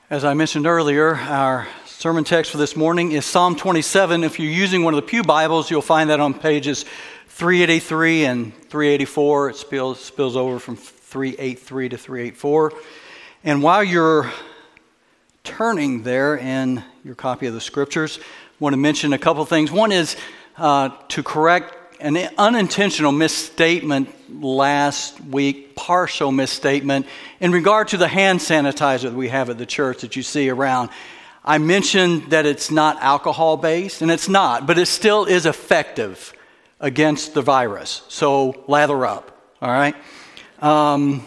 As I mentioned earlier, our sermon text for this morning is Psalm 27. If you're using one of the Pew Bibles, you'll find that on pages 383 and 384. It spills over from 383 to 384. And while you're turning there in your copy of the Scriptures, I want to mention a couple things. One is to correct an unintentional misstatement last week, partial misstatement, in regard to the hand sanitizer that we have at the church that you see around. I mentioned that it's not alcohol-based, and it's not, but it still is effective against the virus. So lather up, all right? I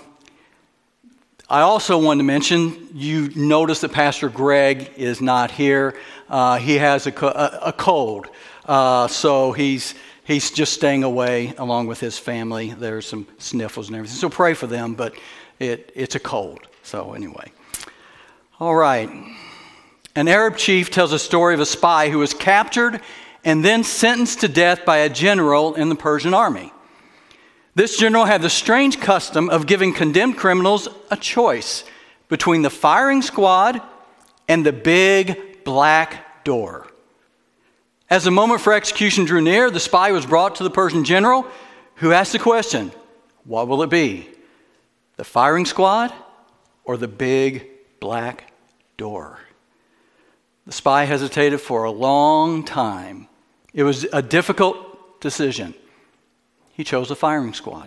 also wanted to mention, you notice that Pastor Greg is not here. He has a cold, so he's just staying away along with his family. There's some sniffles and everything. So pray for them, but it's a cold. So anyway. All right. An Arab chief tells a story of a spy who was captured and then sentenced to death by a general in the Persian army. This general had the strange custom of giving condemned criminals a choice between the firing squad and the big black door. As the moment for execution drew near, the spy was brought to the Persian general, who asked the question, what will it be? The firing squad or the big black door? The spy hesitated for a long time. It was a difficult decision. He chose the firing squad.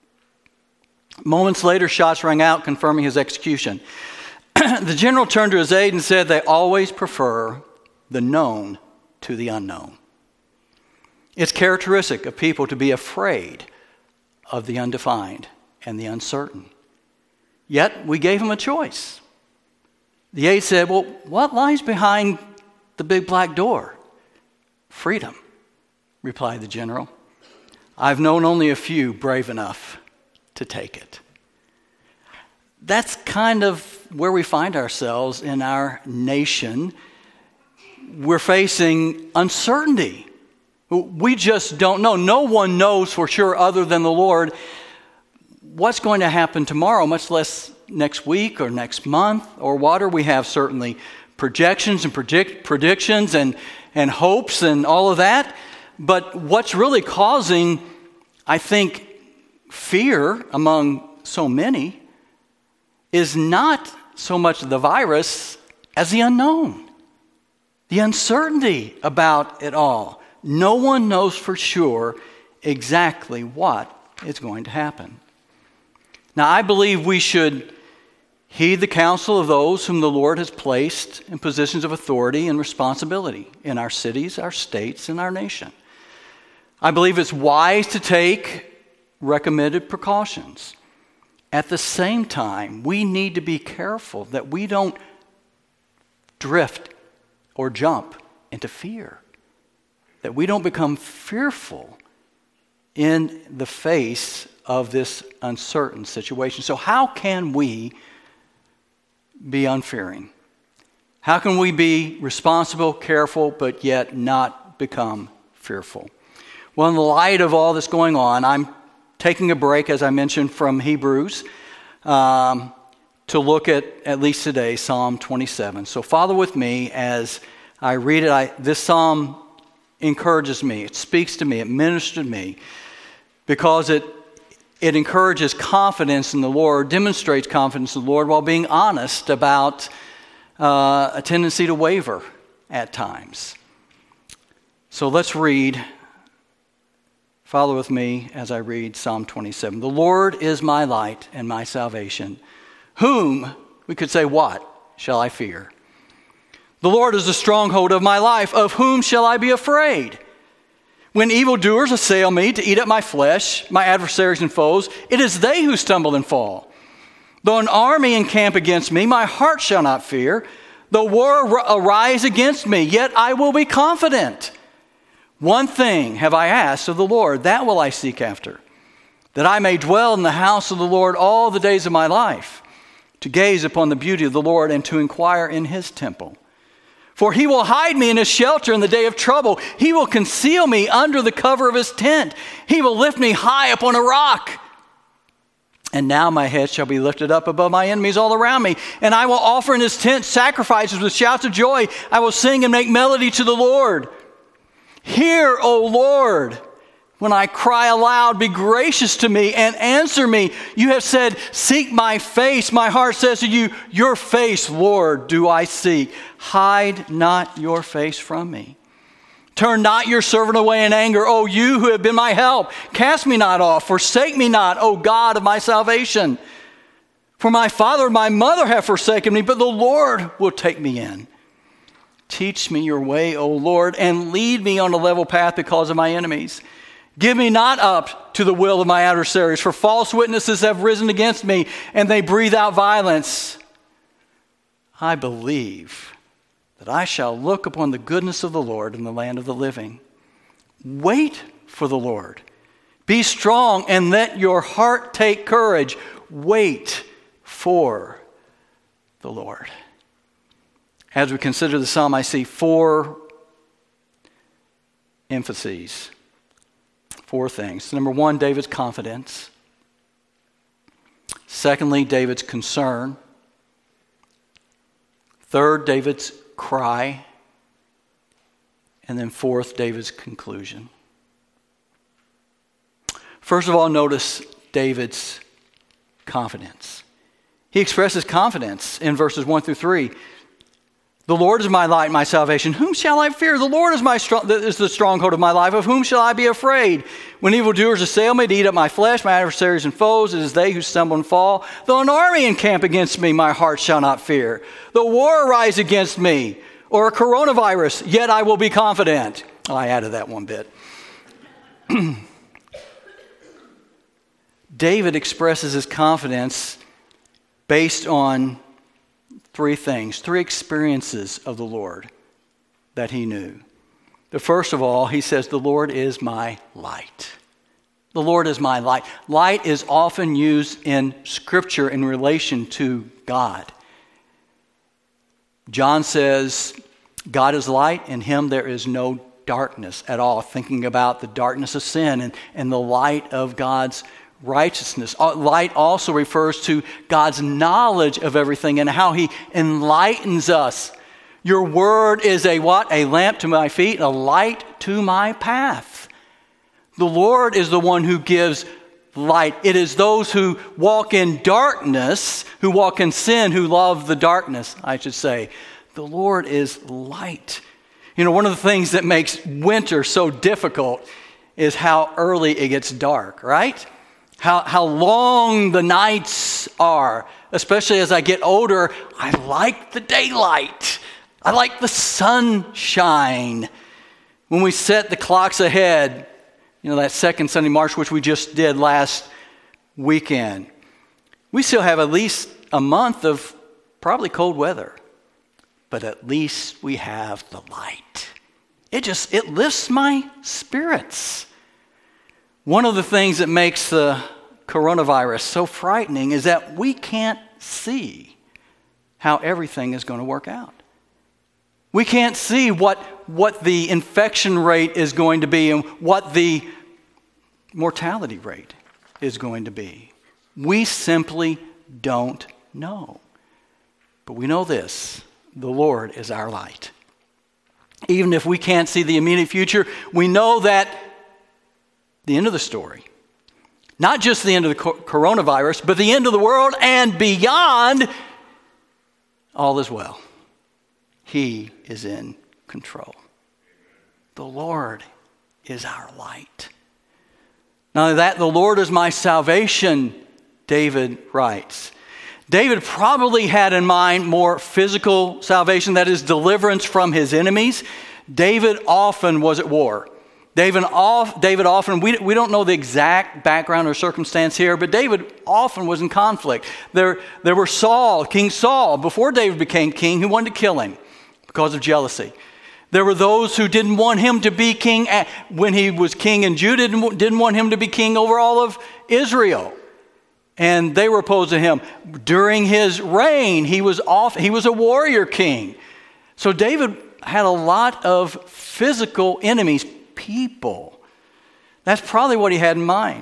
Moments later, shots rang out, confirming his execution. The general turned to his aide and said, they always prefer the known to the unknown. It's characteristic of people to be afraid of the undefined and the uncertain. Yet, we gave him a choice. The aide said, well, what lies behind the big black door? Freedom, replied the general. I've known only a few brave enough to take it. That's kind of where we find ourselves in our nation. We're facing uncertainty. We just don't know. No one knows for sure other than the Lord what's going to happen tomorrow, much less next week or next month or what. Or we have certainly projections and predictions and hopes and all of that. But what's really causing, I think, fear among so many is not so much the virus as the unknown. The uncertainty about it all. No one knows for sure exactly what is going to happen. Now, I believe we should heed the counsel of those whom the Lord has placed in positions of authority and responsibility in our cities, our states, and our nation. I believe it's wise to take recommended precautions. At the same time, we need to be careful that we don't drift or jump into fear, that we don't become fearful in the face of this uncertain situation. So how can we be unfearing? How can we be responsible, careful, but yet not become fearful? Well, in the light of all this going on, I'm taking a break, as I mentioned, from Hebrews to look at least today, Psalm 27. So follow with me as I read it. This psalm encourages me. It speaks to me. It ministers to me because it encourages confidence in the Lord, demonstrates confidence in the Lord while being honest about a tendency to waver at times. So let's read. Follow with me as I read Psalm 27. The Lord is my light and my salvation. Whom, we could say, what shall I fear? The Lord is the stronghold of my life. Of whom shall I be afraid? When evildoers assail me to eat up my flesh, my adversaries and foes, it is they who stumble and fall. Though an army encamp against me, my heart shall not fear. Though war arise against me, yet I will be confident. One thing have I asked of the Lord, that will I seek after, that I may dwell in the house of the Lord all the days of my life, to gaze upon the beauty of the Lord and to inquire in his temple. For he will hide me in his shelter in the day of trouble. He will conceal me under the cover of his tent. He will lift me high upon a rock. And now my head shall be lifted up above my enemies all around me. And I will offer in his tent sacrifices with shouts of joy. I will sing and make melody to the Lord. Hear, O Lord, when I cry aloud, be gracious to me and answer me. You have said, seek my face. My heart says to you, your face, Lord, do I seek. Hide not your face from me. Turn not your servant away in anger, O you who have been my help. Cast me not off, forsake me not, O God of my salvation. For my father and my mother have forsaken me, but the Lord will take me in. Teach me your way, O Lord, and lead me on a level path because of my enemies. Give me not up to the will of my adversaries, for false witnesses have risen against me, and they breathe out violence. I believe that I shall look upon the goodness of the Lord in the land of the living. Wait for the Lord. Be strong and let your heart take courage. Wait for the Lord. As we consider the psalm, I see four emphases, four things. Number one, David's confidence. Secondly, David's concern. Third, David's cry. And then fourth, David's conclusion. First of all, notice David's confidence. He expresses confidence in verses 1 through 3. The Lord is my light, my salvation. Whom shall I fear? The Lord is the stronghold of my life. Of whom shall I be afraid? When evildoers assail me to eat up my flesh, my adversaries and foes, it is they who stumble and fall. Though an army encamp against me, my heart shall not fear. Though war arise against me, or a coronavirus, yet I will be confident. Oh, I added that one bit. David expresses his confidence based on three things, three experiences of the Lord that he knew. The first of all, he says, the Lord is my light. The Lord is my light. Light is often used in Scripture in relation to God. John says, God is light, in him there is no darkness at all, thinking about the darkness of sin and the light of God's righteousness. Light also refers to God's knowledge of everything and how he enlightens us. Your word is a what? A lamp to my feet, a light to my path. The Lord is the one who gives light. It is those who walk in darkness, who walk in sin, who love the darkness, I should say. The Lord is light. You know, one of the things that makes winter so difficult is how early it gets dark, right? How long the nights are. Especially as I get older, I like the daylight. I like the sunshine. When we set the clocks ahead, you know, that second Sunday march, which we just did last weekend, we still have at least a month of probably cold weather. But at least we have the light. It lifts my spirits. One of the things that makes the coronavirus so frightening is that we can't see how everything is going to work out. We can't see what the infection rate is going to be and what the mortality rate is going to be. We simply don't know. But we know this, the Lord is our light. Even if we can't see the immediate future, we know that the end of the story, not just the end of the coronavirus, but the end of the world and beyond, all is well. He is in control. The Lord is our light. Not only that, the Lord is my salvation, David writes. David probably had in mind more physical salvation, that is deliverance from his enemies. David often was at war. David often, we don't know the exact background or circumstance here, but David often was in conflict. There were King Saul, before David became king, who wanted to kill him because of jealousy. There were those who didn't want him to be king when he was king in Judah, didn't want him to be king over all of Israel. And they were opposed to him. During his reign, he was a warrior king. So David had a lot of physical enemies, people. That's probably what he had in mind.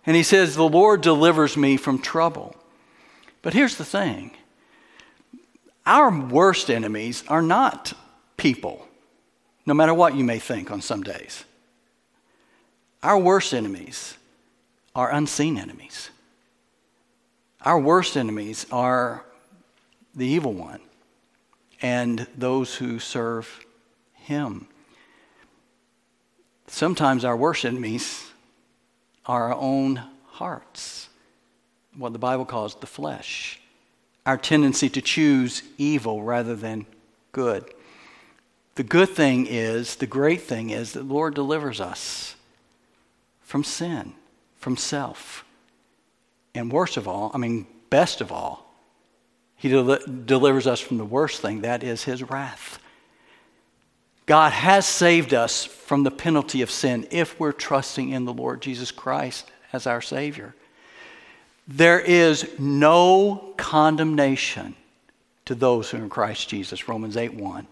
And he says, the Lord delivers me from trouble. But here's the thing. Our worst enemies are not people, no matter what you may think on some days. Our worst enemies are unseen enemies. Our worst enemies are the evil one and those who serve him. Sometimes our worst enemies are our own hearts, what the Bible calls the flesh, our tendency to choose evil rather than good. The good thing is, the great thing is that the Lord delivers us from sin, from self. And worst of all, best of all, he delivers us from the worst thing, that is his wrath. God has saved us from the penalty of sin if we're trusting in the Lord Jesus Christ as our Savior. There is no condemnation to those who are in Christ Jesus, Romans 8:1.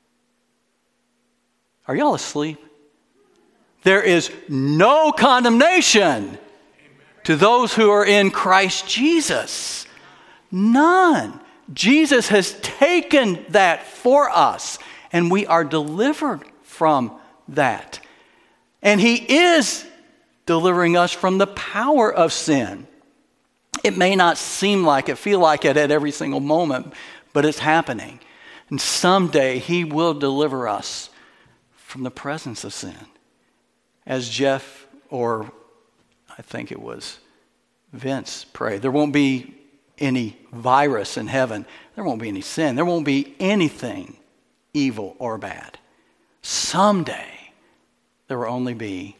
Are y'all asleep? There is no condemnation to those who are in Christ Jesus. None. Jesus has taken that for us, and we are delivered from that. And he is delivering us from the power of sin. It may not seem like it, feel like it at every single moment, but it's happening. And someday he will deliver us from the presence of sin. As Jeff, or I think it was Vince, prayed, there won't be any virus in heaven. There won't be any sin. There won't be anything evil or bad. Someday, there will only be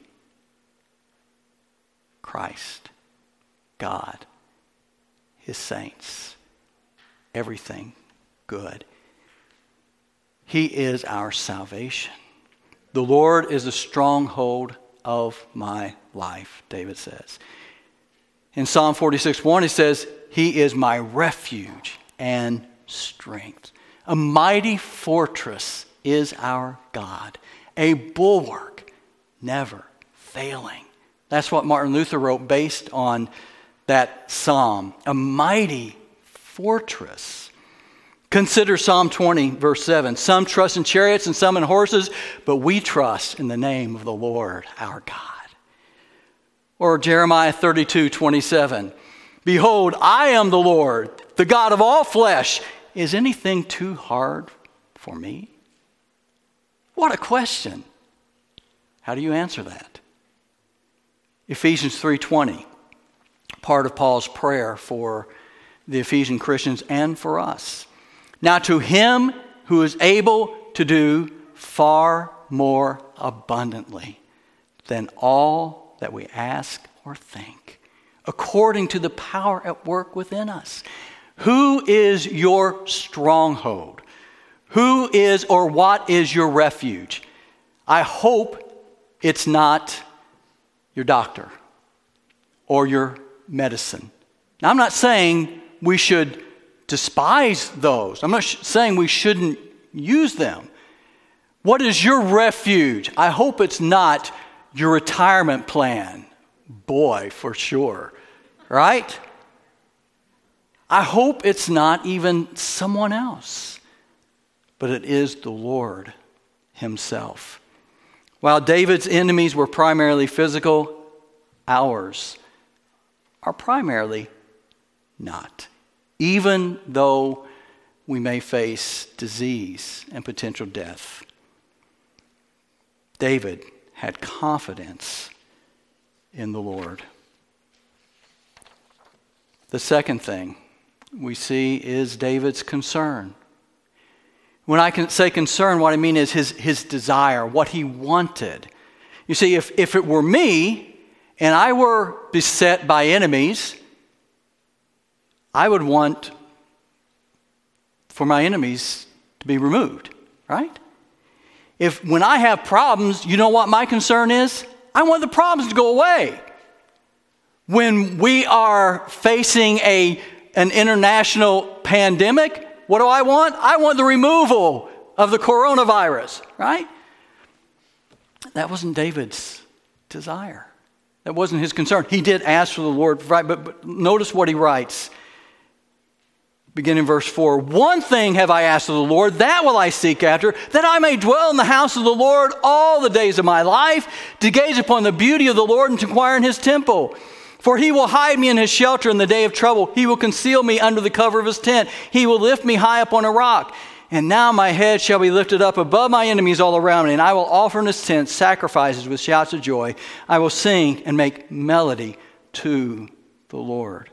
Christ, God, his saints, everything good. He is our salvation. The Lord is the stronghold of my life, David says. In Psalm 46:1, he says, he is my refuge and strength. A mighty fortress is our God, a bulwark never failing. That's what Martin Luther wrote based on that psalm. A mighty fortress. Consider Psalm 20, verse 7. Some trust in chariots and some in horses, but we trust in the name of the Lord our God. Or Jeremiah 32:27. Behold, I am the Lord, the God of all flesh. Is anything too hard for me? What a question. How do you answer that? Ephesians 3:20, part of Paul's prayer for the Ephesian Christians and for us. Now to him who is able to do far more abundantly than all that we ask or think, according to the power at work within us. Who is your stronghold? Who is or what is your refuge? I hope it's not your doctor or your medicine. Now, I'm not saying we should despise those. I'm not saying we shouldn't use them. What is your refuge? I hope it's not your retirement plan. Boy, for sure. Right? I hope it's not even someone else, but it is the Lord himself. While David's enemies were primarily physical, ours are primarily not. Even though we may face disease and potential death, David had confidence in the Lord. The second thing we see is David's concern. When I can say concern, what I mean is his desire, what he wanted. You see, if it were me and I were beset by enemies, I would want for my enemies to be removed, right? When I have problems, you know what my concern is? I want the problems to go away. When we are facing an international pandemic, what do I want? I want the removal of the coronavirus, right? That wasn't David's desire. That wasn't his concern. He did ask for the Lord to provide, but notice what he writes. Beginning in verse 4, one thing have I asked of the Lord, that will I seek after, that I may dwell in the house of the Lord all the days of my life, to gaze upon the beauty of the Lord and to inquire in his temple. For he will hide me in his shelter in the day of trouble. He will conceal me under the cover of his tent. He will lift me high up on a rock. And now my head shall be lifted up above my enemies all around me, and I will offer in his tent sacrifices with shouts of joy. I will sing and make melody to the Lord.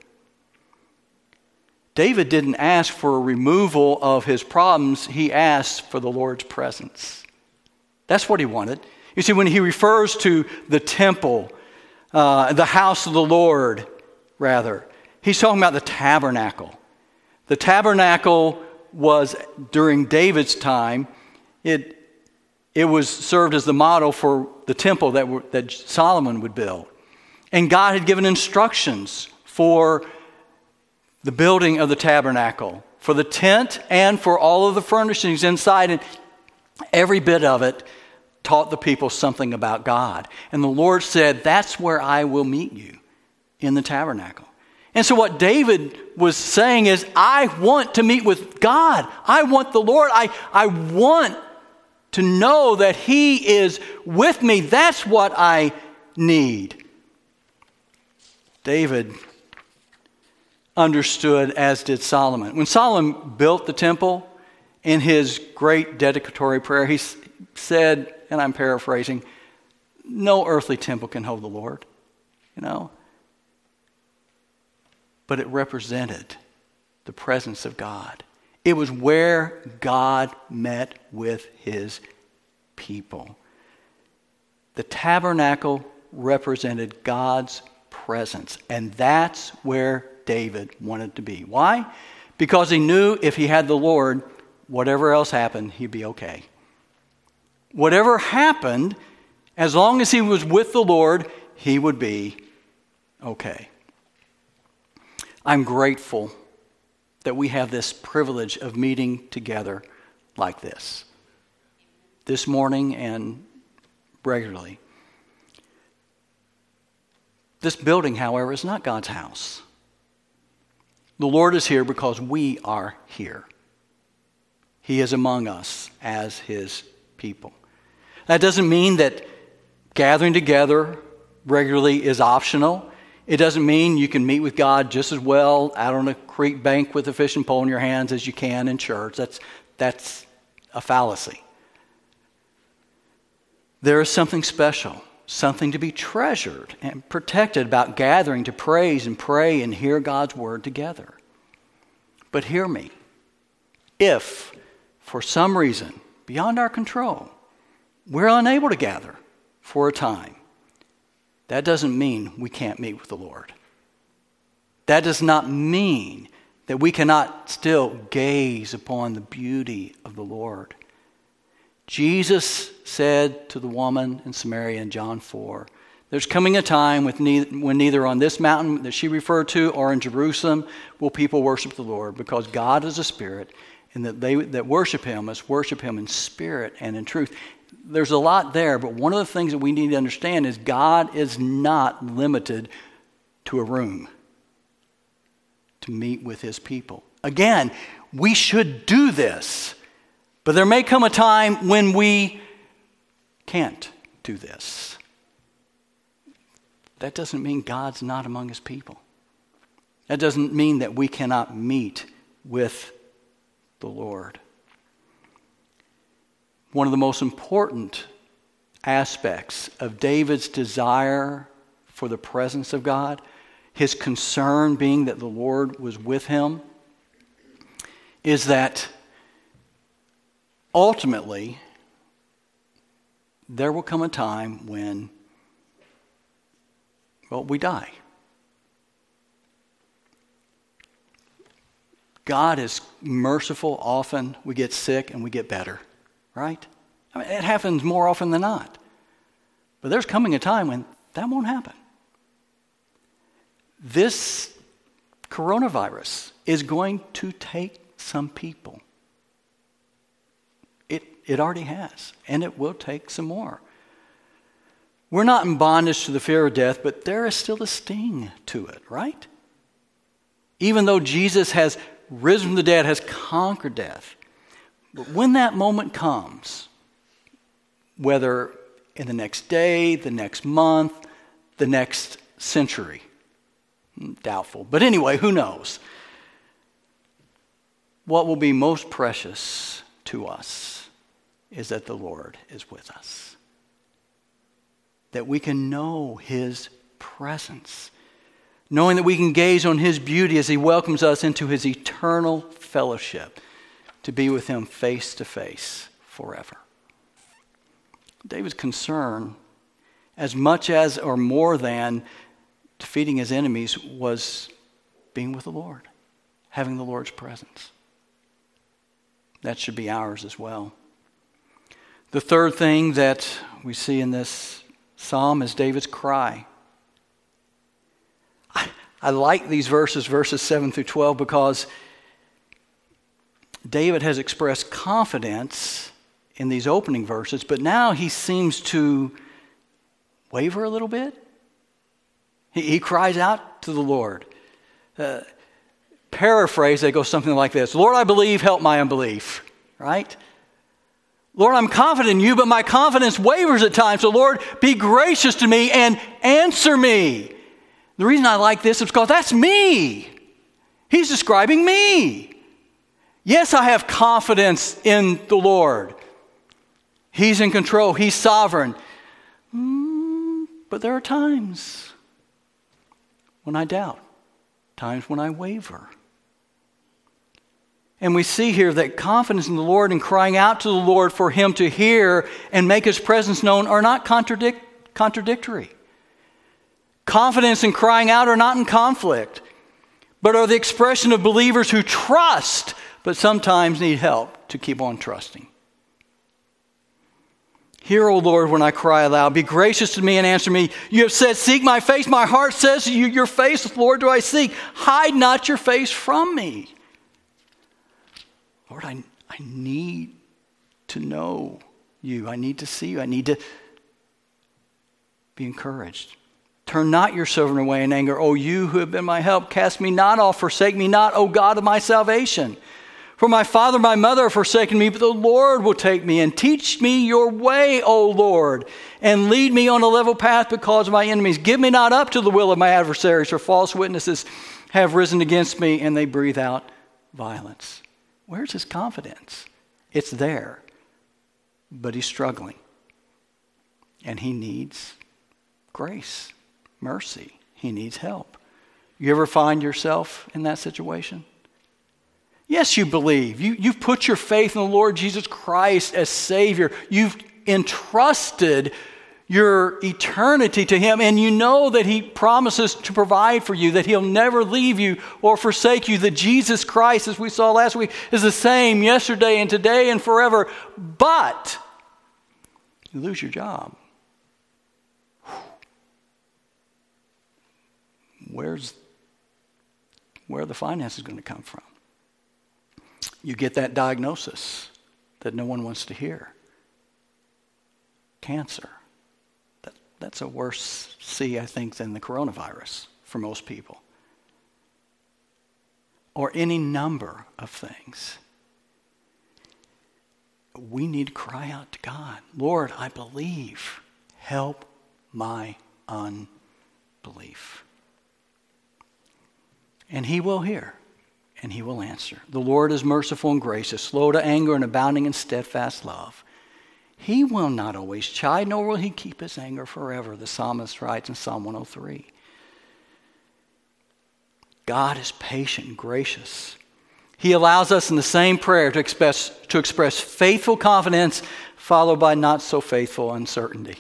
David didn't ask for a removal of his problems. He asked for the Lord's presence. That's what he wanted. You see, when he refers to the temple, the house of the Lord, rather, he's talking about the tabernacle. The tabernacle was, during David's time, it was served as the model for the temple that Solomon would build. And God had given instructions for the building of the tabernacle, for the tent and for all of the furnishings inside. And every bit of it taught the people something about God. And the Lord said, that's where I will meet you, in the tabernacle. And so what David was saying is, I want to meet with God. I want the Lord. I want to know that he is with me. That's what I need. David understood, as did Solomon. When Solomon built the temple, in his great dedicatory prayer, he said, and I'm paraphrasing, no earthly temple can hold the Lord, But it represented the presence of God. It was where God met with his people. The tabernacle represented God's presence, and that's where David wanted to be. Why? Because he knew if he had the Lord, whatever else happened, he'd be okay. Whatever happened, as long as he was with the Lord, he would be okay. I'm grateful that we have this privilege of meeting together like this morning and regularly. This building, however, is not God's house. The Lord is here because we are here. He is among us as his people. That doesn't mean that gathering together regularly is optional. It doesn't mean you can meet with God just as well out on a creek bank with a fishing pole in your hands as you can in church. That's a fallacy. There is something special, something to be treasured and protected about gathering to praise and pray and hear God's word together. But hear me. If, for some reason, beyond our control, we're unable to gather for a time, that doesn't mean we can't meet with the Lord. That does not mean that we cannot still gaze upon the beauty of the Lord. Jesus said to the woman in Samaria in John 4, there's coming a time when neither on this mountain that she referred to or in Jerusalem will people worship the Lord, because God is a spirit, and that they that worship him must worship him in spirit and in truth. There's a lot there, but one of the things that we need to understand is God is not limited to a room to meet with his people. Again, we should do this, but there may come a time when we can't do this. That doesn't mean God's not among his people. That doesn't mean that we cannot meet with the Lord. One of the most important aspects of David's desire for the presence of God, his concern being that the Lord was with him, is that ultimately there will come a time when, we die. God is merciful. Often we get sick and we get better, right? I mean, it happens more often than not. But there's coming a time when that won't happen. This coronavirus is going to take some people. It already has, and it will take some more. We're not in bondage to the fear of death, but there is still a sting to it, right? Even though Jesus has risen from the dead, has conquered death. But when that moment comes, whether in the next day, the next month, the next century, doubtful. But anyway, who knows? What will be most precious to us is that the Lord is with us. That we can know His presence. Knowing that we can gaze on His beauty as He welcomes us into His eternal fellowship to be with Him face to face forever. David's concern, as much as or more than defeating his enemies, was being with the Lord, having the Lord's presence. That should be ours as well. The third thing that we see in this psalm is David's cry. I like these verses 7 through 12, because David has expressed confidence in these opening verses, but now he seems to waver a little bit. He cries out to the Lord. Paraphrase, they go something like this: Lord, I believe, help my unbelief. Right? Lord, I'm confident in you, but my confidence wavers at times. So Lord, be gracious to me and answer me. The reason I like this is because that's me. He's describing me. Yes, I have confidence in the Lord. He's in control. He's sovereign. But there are times when I doubt, times when I waver. And we see here that confidence in the Lord and crying out to the Lord for Him to hear and make His presence known are not contradictory. Confidence and crying out are not in conflict, but are the expression of believers who trust, but sometimes need help to keep on trusting. Hear, O Lord, when I cry aloud. Be gracious to me and answer me. You have said, seek my face. My heart says to you, your face, Lord, do I seek. Hide not your face from me. Lord, I need to know you. I need to see you. I need to be encouraged. Turn not your servant away in anger. O you who have been my help, cast me not off, forsake me not, O God of my salvation. For my father and my mother have forsaken me, but the Lord will take me and teach me your way, O Lord, and lead me on a level path because of my enemies. Give me not up to the will of my adversaries, for false witnesses have risen against me, and they breathe out violence. Where's his confidence? It's there, but he's struggling, and he needs grace, mercy. He needs help. You ever find yourself in that situation? Yes, you believe. You've put your faith in the Lord Jesus Christ as Savior. You've entrusted your eternity to Him, and you know that He promises to provide for you, that He'll never leave you or forsake you, that Jesus Christ, as we saw last week, is the same yesterday and today and forever. But you lose your job. Where are the finances going to come from? You get that diagnosis that no one wants to hear. Cancer. That's a worse C, I think, than the coronavirus for most people. Or any number of things. We need to cry out to God. Lord, I believe. Help my unbelief. And He will hear. And He will answer. The Lord is merciful and gracious, slow to anger and abounding in steadfast love. He will not always chide, nor will He keep His anger forever, the psalmist writes in Psalm 103. God is patient and gracious. He allows us in the same prayer to express faithful confidence, followed by not so faithful uncertainty.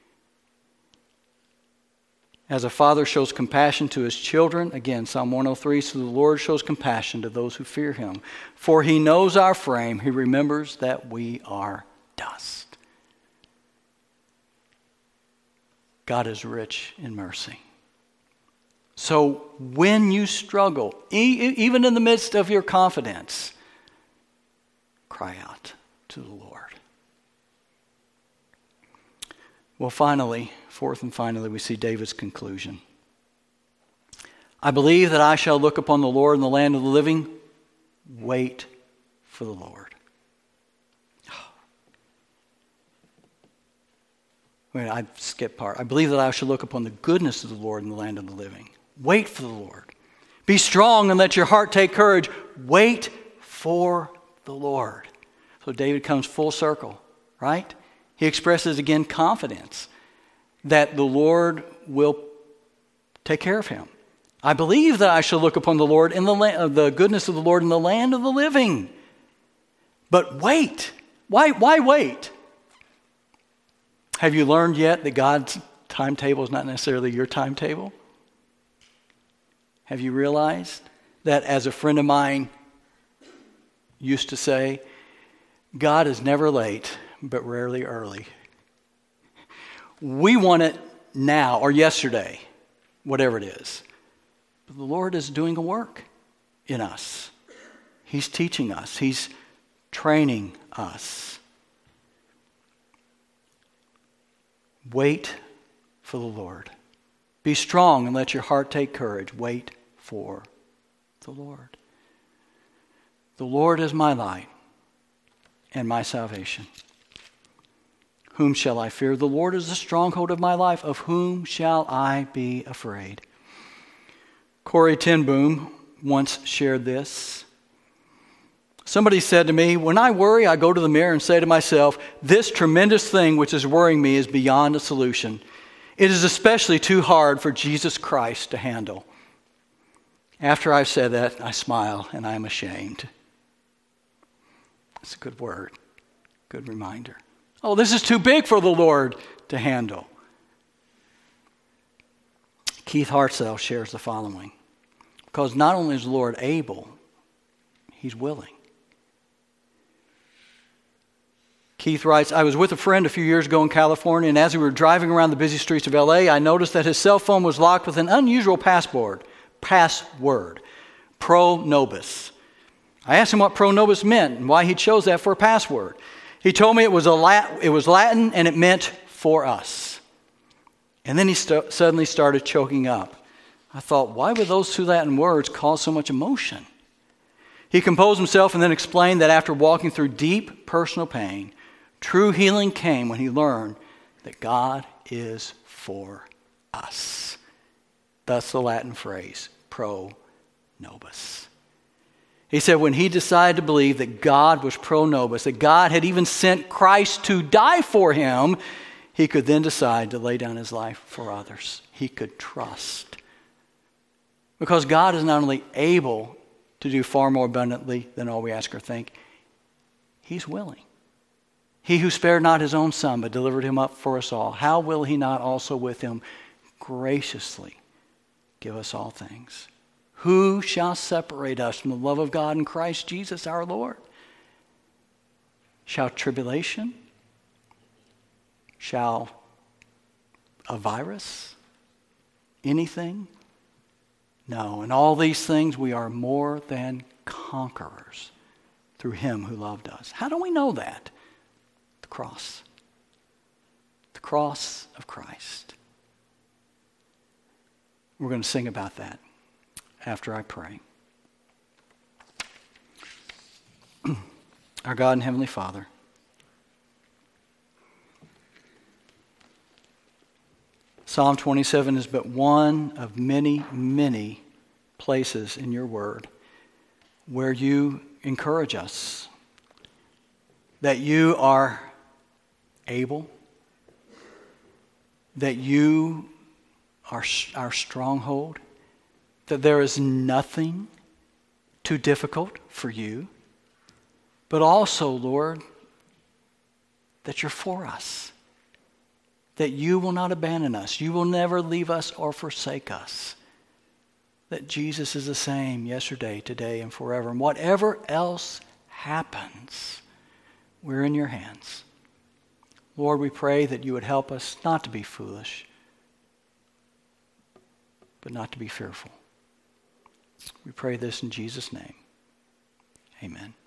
As a father shows compassion to his children, again, Psalm 103, so the Lord shows compassion to those who fear Him. For He knows our frame. He remembers that we are dust. God is rich in mercy. So when you struggle, even in the midst of your confidence, cry out to the Lord. Well, finally, fourth and finally, we see David's conclusion. I believe that I shall look upon the Lord in the land of the living. Wait for the Lord. Wait, I skipped part. I believe that I shall look upon the goodness of the Lord in the land of the living. Wait for the Lord. Be strong and let your heart take courage. Wait for the Lord. So David comes full circle, right? He expresses again confidence that the Lord will take care of him. I believe that I shall look upon the Lord in the goodness of the Lord in the land of the living. But wait. Why wait? Have you learned yet that God's timetable is not necessarily your timetable? Have you realized that, as a friend of mine used to say, God is never late, but rarely early. We want it now or yesterday, whatever it is. But the Lord is doing a work in us. He's teaching us. He's training us. Wait for the Lord. Be strong and let your heart take courage. Wait for the Lord. The Lord is my light and my salvation. Whom shall I fear? The Lord is the stronghold of my life. Of whom shall I be afraid? Corrie ten Boom once shared this. Somebody said to me, when I worry, I go to the mirror and say to myself, this tremendous thing which is worrying me is beyond a solution. It is especially too hard for Jesus Christ to handle. After I've said that, I smile and I am ashamed. It's a good word, good reminder. Oh, this is too big for the Lord to handle. Keith Hartzell shares the following. Because not only is the Lord able, He's willing. Keith writes, I was with a friend a few years ago in California, and as we were driving around the busy streets of LA, I noticed that his cell phone was locked with an unusual password, Pro Nobis. I asked him what Pro Nobis meant and why he chose that for a password. He told me it was Latin and it meant for us. And then he suddenly started choking up. I thought, why would those two Latin words cause so much emotion? He composed himself and then explained that after walking through deep personal pain, true healing came when he learned that God is for us. Thus the Latin phrase, pro nobis. He said when he decided to believe that God was pro nobis, that God had even sent Christ to die for him, he could then decide to lay down his life for others. He could trust. Because God is not only able to do far more abundantly than all we ask or think, He's willing. He who spared not his own son, but delivered him up for us all, how will he not also with him graciously give us all things? Who shall separate us from the love of God in Christ Jesus our Lord? Shall tribulation? Shall a virus? Anything? No, in all these things we are more than conquerors through Him who loved us. How do we know that? The cross. The cross of Christ. We're going to sing about that after I pray. Our God and Heavenly Father, Psalm 27 is but one of many, many places in your word where you encourage us that you are able, that you are our stronghold, that there is nothing too difficult for you, but also, Lord, that you're for us. That you will not abandon us. You will never leave us or forsake us. That Jesus is the same yesterday, today, and forever. And whatever else happens, we're in your hands. Lord, we pray that you would help us not to be foolish, but not to be fearful. We pray this in Jesus' name. Amen.